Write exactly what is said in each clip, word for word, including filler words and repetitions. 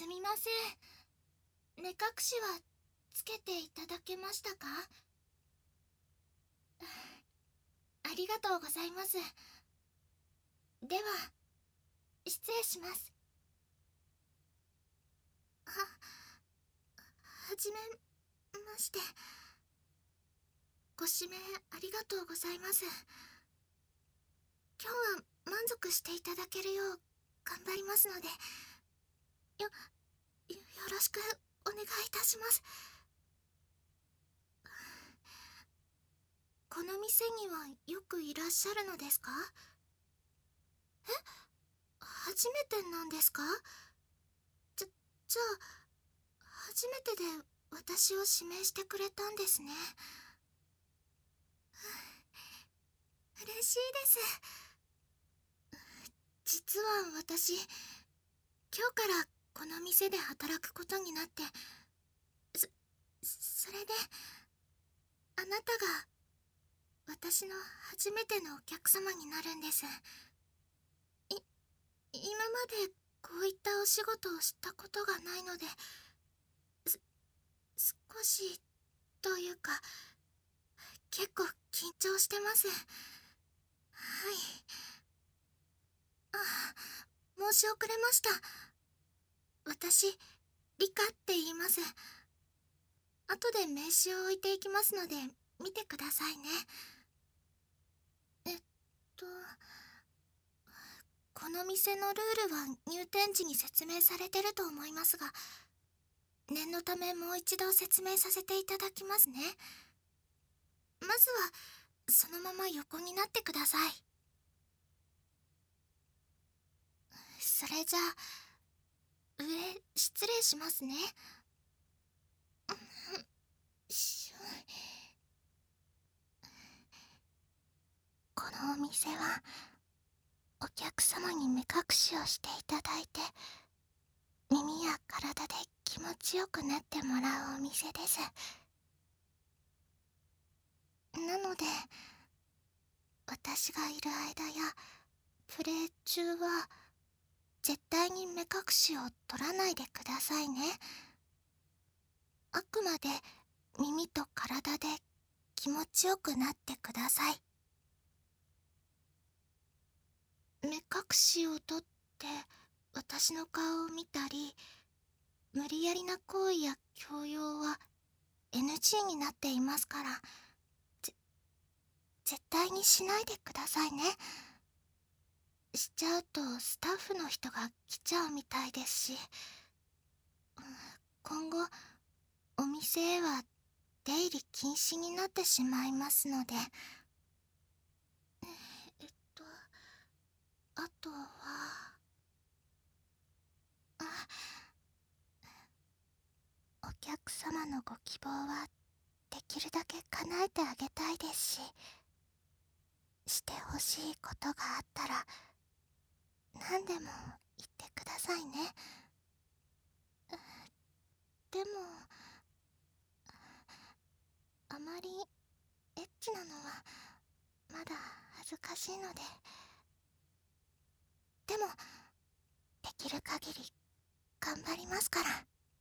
みません。目隠しはつけていただけましたか？ありがとうございます。では、失礼します。は、はじめまして。ご指名ありがとうございます。今日は満足していただけるよう頑張りますので、よ、よろしくお願いいたします。この店にはよくいらっしゃるのですか？え？初めてなんですか？じゃ、じゃあ、初めてで私を指名してくれたんですね。嬉しいです。実は私、今日からこの店で働くことになって、そ、それで、あなたが私の初めてのお客様になるんです。い、今までこういったお仕事をしたことがないので、す、少しというか、結構緊張してます。はい。あ、申し遅れました。私、リカって言います。後で名刺を置いていきますので、見てくださいね。えっと、この店のルールは入店時に説明されてると思いますが、念のためもう一度説明させていただきますね。まずは、そのまま横になってください。それじゃあ、上、失礼しますね。しゅこのお店は、お客様に目隠しをしていただいて、耳や体で気持ちよくなってもらうお店です。なので、私がいる間やプレイ中は絶対に目隠しを取らないでくださいね。あくまで耳と体で気持ちよくなってください。目隠しを取って私の顔を見たり、無理やりな行為や強要は エヌジー になっていますから、ぜ絶対にしないでくださいね。しちゃうとスタッフの人が来ちゃうみたいですし、今後お店へは出入り禁止になってしまいますので。えっとあとは、あ、お客様のご希望はできるだけ叶えてあげたいですし、してほしいことがあったら何でも言ってくださいね。でも、あまりエッチなのはまだ恥ずかしいので。でも、できる限り頑張りますから。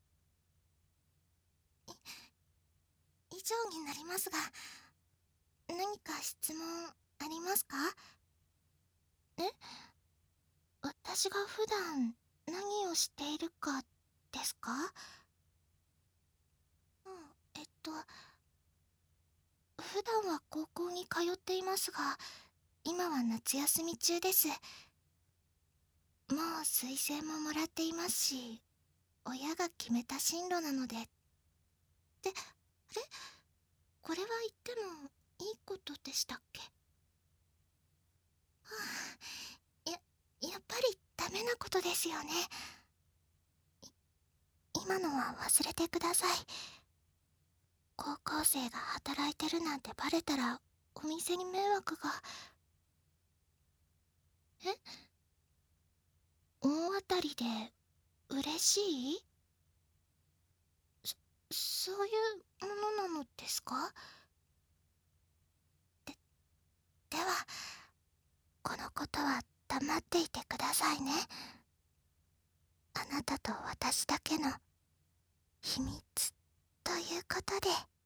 い以上になりますが、何か質問ありますか？え？私が普段何をしているかですか？うん、えっと、普段は高校に通っていますが、今は夏休み中です。もう推薦ももらっていますし、親が決めた進路なので。で、あれ？これは言ってもいいことでしたっけ？はあ、や、やっぱりダメなことですよね。今のは忘れてください。高校生が働いてるなんてバレたらお店に迷惑が。え？大当たりで嬉しい？そ、そういうものなのですか？で、では、このことは黙っていてくださいね。あなたとと私だけの秘密ということで。